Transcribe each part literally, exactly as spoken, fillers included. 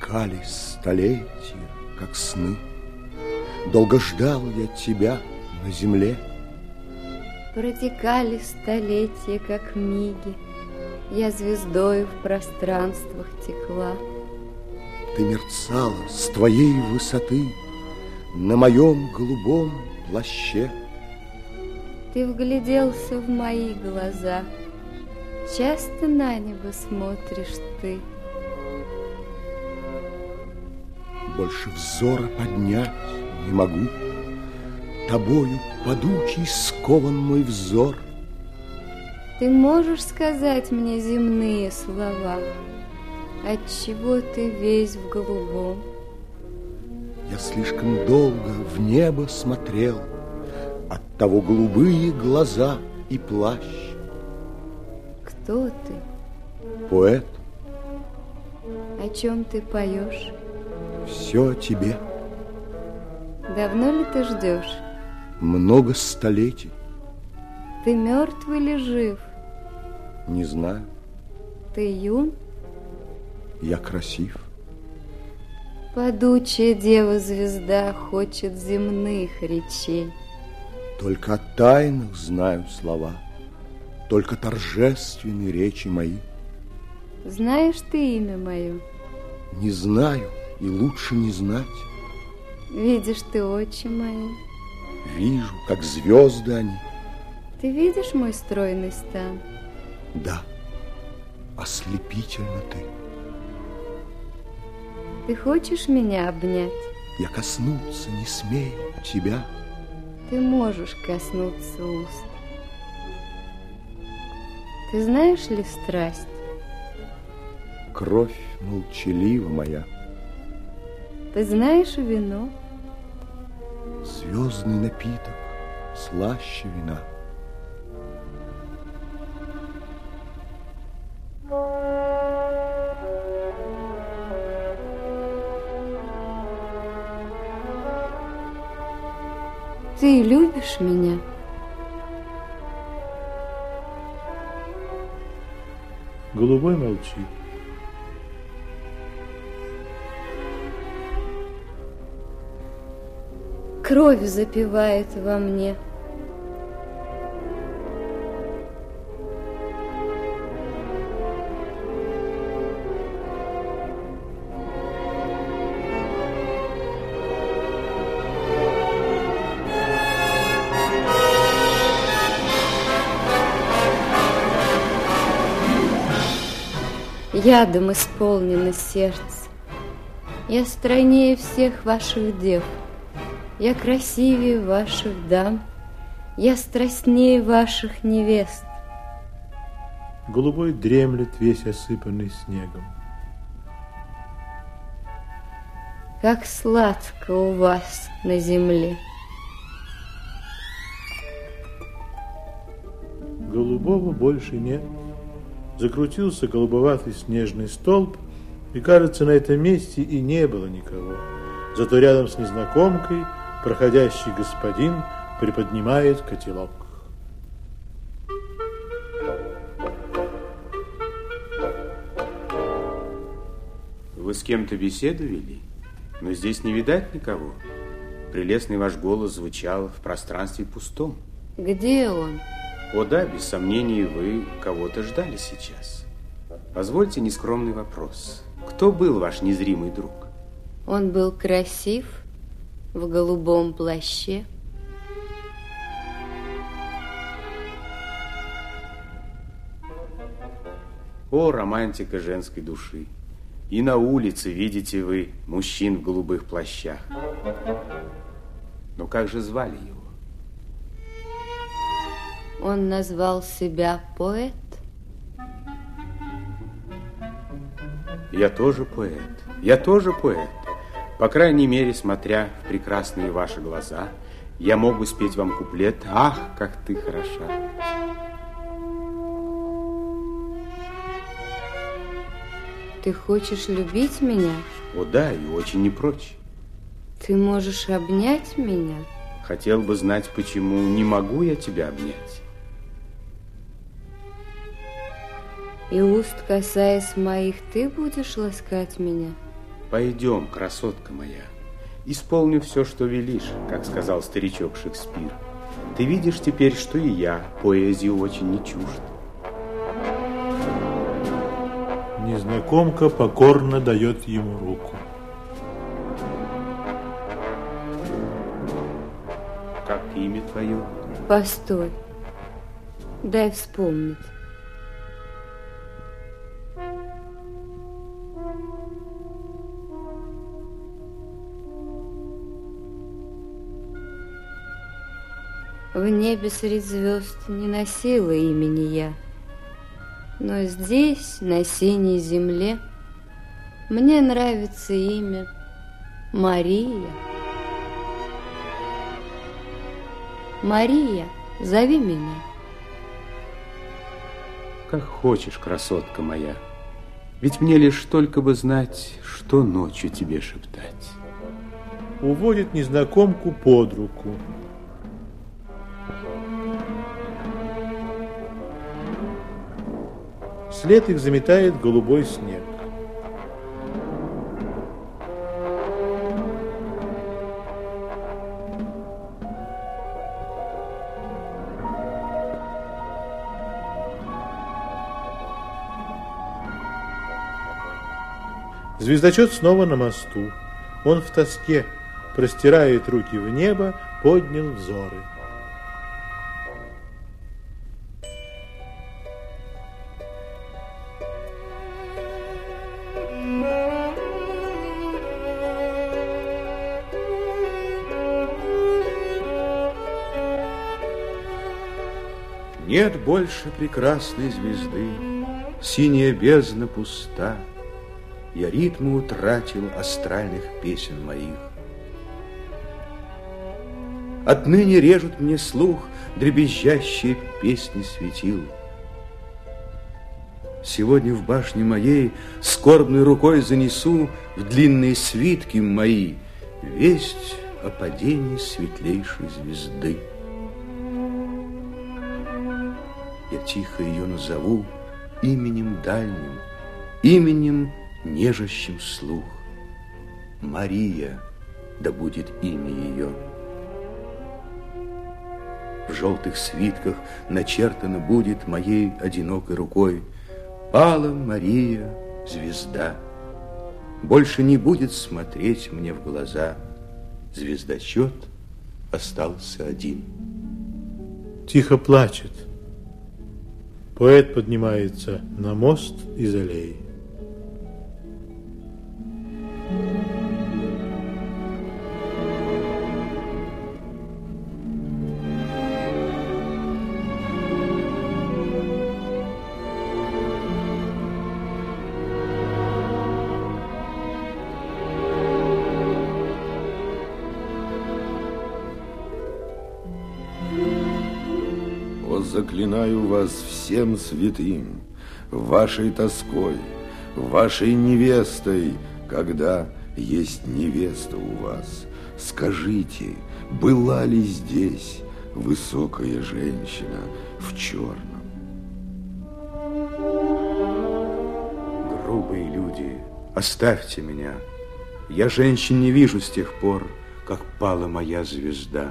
Протекали столетия, как сны. Долго ждал я тебя на земле. Протекали столетия, как миги. Я звездою в пространствах текла. Ты мерцала с твоей высоты на моем голубом плаще. Ты вгляделся в мои глаза. Часто на небо смотришь ты. Больше взора поднять не могу. Тобою падучий скован мой взор. Ты можешь сказать мне земные слова? Отчего ты весь в голубом? Я слишком долго в небо смотрел, оттого голубые глаза и плащ. Кто ты? Поэт. О чем ты поешь? Все о тебе. Давно ли ты ждешь? Много столетий. Ты мертв или жив? Не знаю. Ты юн? Я красив. Падучая дева-звезда хочет земных речей. Только о тайнах знаю слова, только торжественные речи мои. Знаешь ты имя мое? Не знаю, и лучше не знать. Видишь ты очи мои? Вижу, как звезды они. Ты видишь мой стройный стан? Да, ослепительно ты. Ты хочешь меня обнять? Я коснуться не смею тебя. Ты можешь коснуться уст. Ты знаешь ли страсть? Кровь молчалива моя. Ты знаешь вино? Звездный напиток слаще вина. Ты любишь меня? Голубой молчит. Кровь запевает во мне. Ядом исполнено сердце. Я стройнее всех ваших дев. Я красивее ваших дам. Я страстнее ваших невест. Голубой дремлет, весь осыпанный снегом. Как сладко у вас на земле. Голубого больше нет. Закрутился голубоватый снежный столб, и, кажется, на этом месте и не было никого. Зато рядом с незнакомкой проходящий господин приподнимает котелок. Вы с кем-то беседу вели, но здесь не видать никого. Прелестный ваш голос звучал в пространстве пустом. Где он? О да, без сомнений, вы кого-то ждали сейчас. Позвольте нескромный вопрос. Кто был ваш незримый друг? Он был красив, в голубом плаще. О, романтика женской души! И на улице видите вы мужчин в голубых плащах. Но как же звали его? Он назвал себя поэт. Я тоже поэт. Я тоже поэт. По крайней мере, смотря в прекрасные ваши глаза, я мог бы спеть вам куплет «Ах, как ты хороша». Ты хочешь любить меня? О да, и очень не прочь. Ты можешь обнять меня? Хотел бы знать, почему не могу я тебя обнять. И уст, касаясь моих, ты будешь ласкать меня? Пойдем, красотка моя, исполню все, что велишь, как сказал старичок Шекспир. Ты видишь теперь, что и я поэзии очень не чужд. Незнакомка покорно дает ему руку. Как имя твое? Постой, дай вспомнить. В небе средь звезд не носила имени я, но здесь, на синей земле, мне нравится имя Мария. Мария, зови меня. Как хочешь, красотка моя, ведь мне лишь только бы знать, что ночью тебе шептать. Уводит незнакомку под руку. Вслед их заметает голубой снег. Звездочет снова на мосту. Он в тоске, простирает руки в небо, поднял взоры. Нет больше прекрасной звезды, синяя бездна пуста. Я ритмы утратил астральных песен моих. Отныне режут мне слух дребезжащие песни светил. Сегодня в башне моей скорбной рукой занесу в длинные свитки мои весть о падении светлейшей звезды. Я тихо ее назову именем дальним, именем нежащим слух. Мария, да будет имя ее. В желтых свитках начертано будет моей одинокой рукой: пала Мария, звезда. Больше не будет смотреть мне в глаза. Звездочет остался один. Тихо плачет. Поэт поднимается на мост из аллеи. Заклинаю вас всем святым, вашей тоской, вашей невестой, когда есть невеста у вас. Скажите, была ли здесь высокая женщина в черном? Грубые люди, оставьте меня. Я женщин не вижу с тех пор, как пала моя звезда.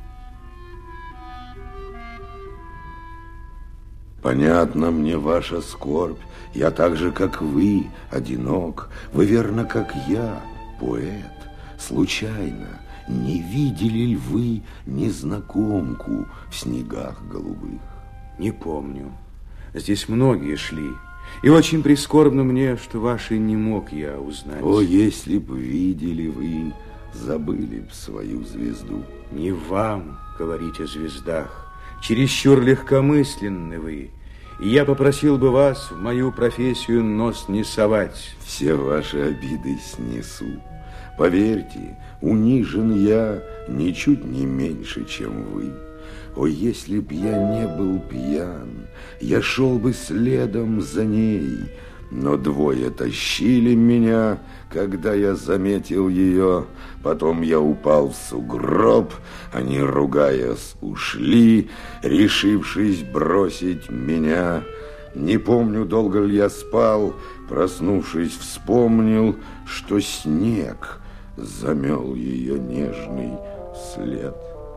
Понятна мне ваша скорбь. Я так же, как вы, одинок. Вы, верно, как я, поэт. Случайно не видели ли вы незнакомку в снегах голубых? Не помню. Здесь многие шли. И очень прискорбно мне, что вашей не мог я узнать. О, если б видели вы, забыли б свою звезду. Не вам говорить о звездах. Чересчур легкомысленны вы, и я попросил бы вас в мою профессию нос не совать. Все ваши обиды снесу. Поверьте, унижен я ничуть не меньше, чем вы. О, если б я не был пьян, я шел бы следом за ней, но двое тащили меня, когда я заметил ее. Потом я упал в сугроб, они, ругаясь, ушли, решившись бросить меня. Не помню, долго ли я спал, Проснувшись, вспомнил, что снег замел ее нежный след.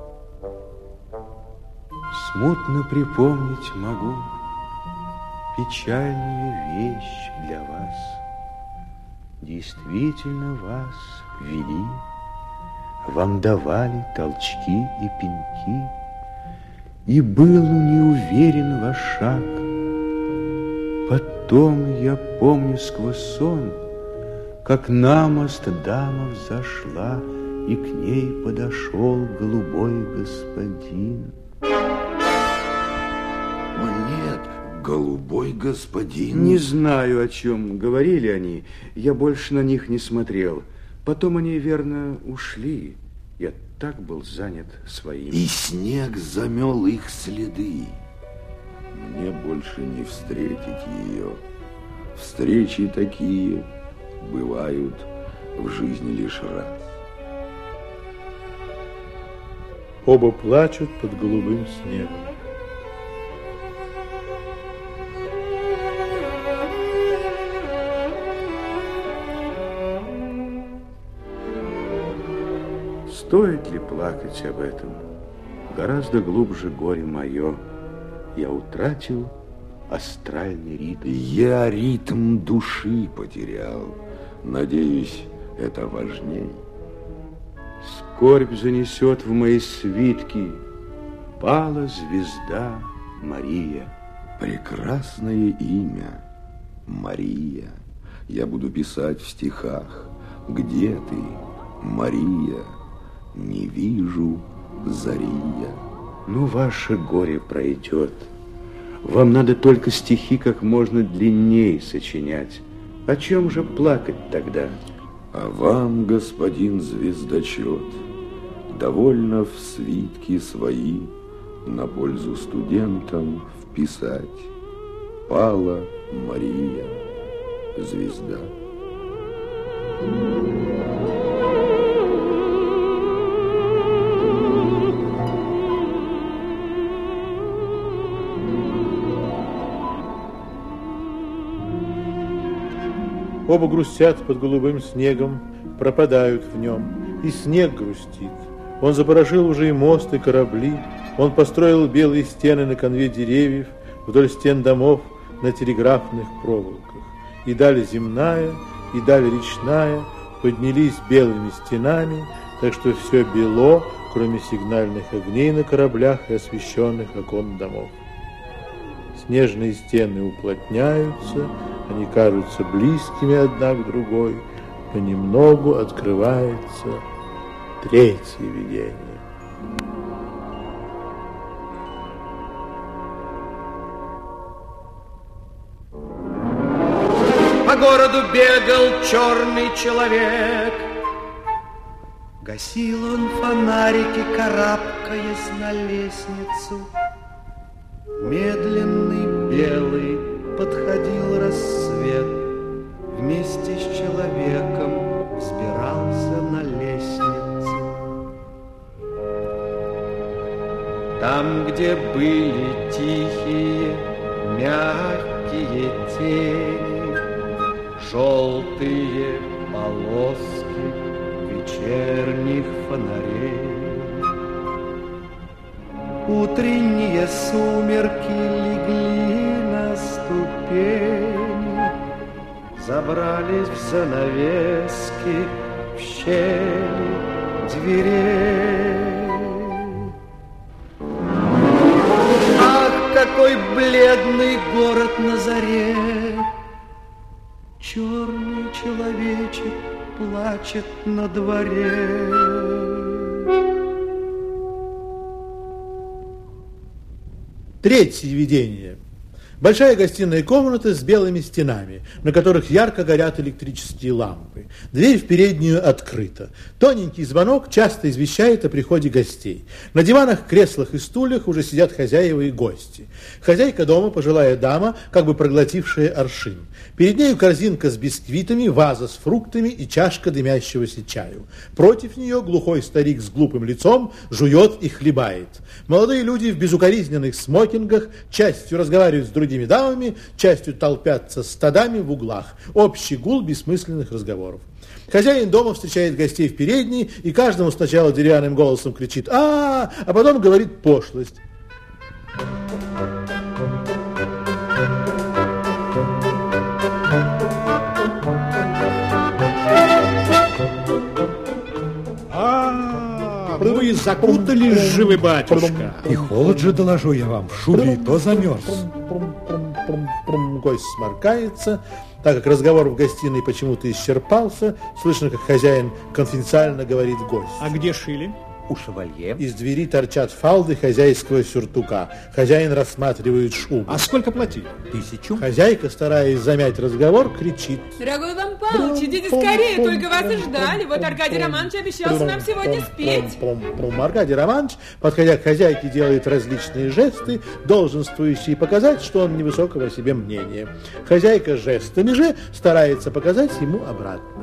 Смутно припомнить могу печальную вещь для вас. Действительно вас вели, вам давали толчки и пинки, и был неуверен ваш шаг. Потом я помню сквозь сон, как на мост дама взошла, и к ней подошел голубой господин. О, нет, голубой господин. Не знаю, о чем говорили они. Я больше на них не смотрел. Потом они, верно, ушли. Я так был занят своим. И снег замел их следы. Мне больше не встретить ее. Встречи такие бывают в жизни лишь раз. Оба плачут под голубым снегом. Стоит ли плакать об этом? Гораздо глубже горе мое. Я утратил астральный ритм. Я ритм души потерял. Надеюсь, это важней. Скорбь занесет в мои свитки. Пала звезда Мария. Прекрасное имя Мария. Я буду писать в стихах. Где ты, Мария? Не вижу зари я. Ну, ваше горе пройдет. Вам надо только стихи как можно длиннее сочинять. О чем же плакать тогда? А вам, господин звездочет, довольно в свитки свои на пользу студентам вписать. Пала Мария, звезда. Оба грустят под голубым снегом, пропадают в нем, и снег грустит. Он запорошил уже и мост, и корабли, он построил белые стены на конве деревьев, вдоль стен домов на телеграфных проволоках. И даль земная, и даль речная поднялись белыми стенами, так что все бело, кроме сигнальных огней на кораблях и освещенных окон домов. Снежные стены уплотняются, они кажутся близкими одна к другой, понемногу открывается третье видение. По городу бегал черный человек. Гасил он фонарики, карабкаясь на лестницу. Медленный белый подходил рассвет. Вместе с человеком взбирался на лестницу. Там, где были тихие, мягкие тени, желтые полоски вечерних фонарей. Утренние сумерки легли на ступени, забрались в занавески, в щели дверей. Ах, какой бледный город на заре! Черный человечек плачет на дворе. Третье видение. Большая гостиная комната с белыми стенами, на которых ярко горят электрические лампы. Дверь в переднюю открыта. Тоненький звонок часто извещает о приходе гостей. На диванах, креслах и стульях уже сидят хозяева и гости. Хозяйка дома, пожилая дама, как бы проглотившая аршин. Перед нею корзинка с бисквитами, ваза с фруктами и чашка дымящегося чаю. Против нее глухой старик с глупым лицом жует и хлебает. Молодые люди в безукоризненных смокингах частью разговаривают с другими другими дамами, частью толпятся стадами в углах. Общий гул бессмысленных разговоров. Хозяин дома встречает гостей в передней и каждому сначала деревянным голосом кричит «А-а-а!», а потом говорит пошлость. Вы закутались же вы, батюшка. И холод же, доложу я вам, в шубе и то замерз. Гость сморкается. Так как разговор в гостиной почему-то исчерпался, слышно, как хозяин конфиденциально говорит гость. А где шили? У шевалье. Из двери торчат фалды хозяйского сюртука. Хозяин рассматривает шубу. А сколько платили? Тысячу. Хозяйка, стараясь замять разговор, кричит. Дорогой Иван Павлович, идите скорее, только вас и ждали. Вот Аркадий Романович обещался нам сегодня спеть. Аркадий Романович, подходя к хозяйке, делает различные жесты, долженствующие показать, что он невысокого о себе мнения. Хозяйка жестами же старается показать ему обратно.